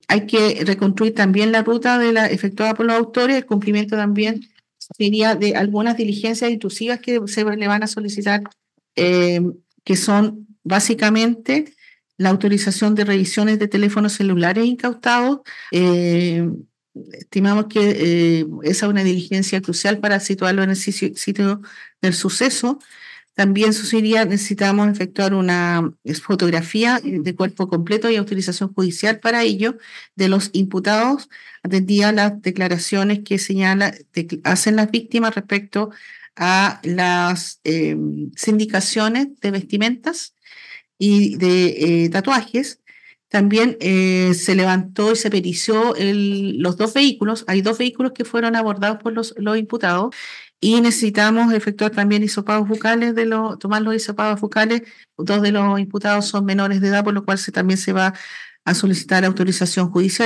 hay que reconstruir también la ruta efectuada por los autores. El cumplimiento también sería de algunas diligencias intrusivas que se le van a solicitar, que son básicamente la autorización de revisiones de teléfonos celulares incautados. Estimamos que esa es una diligencia crucial para situarlo en el sitio del suceso. También necesitamos efectuar una fotografía de cuerpo completo y autorización judicial para ello de los imputados, atendidas las declaraciones que hacen las víctimas respecto a las sindicaciones de vestimentas y de tatuajes. También se levantó y se perició los dos vehículos. Hay dos vehículos que fueron abordados por los imputados y necesitamos efectuar también hisopados bucales, tomar los hisopados bucales. Dos de los imputados son menores de edad, por lo cual también se va a solicitar autorización judicial.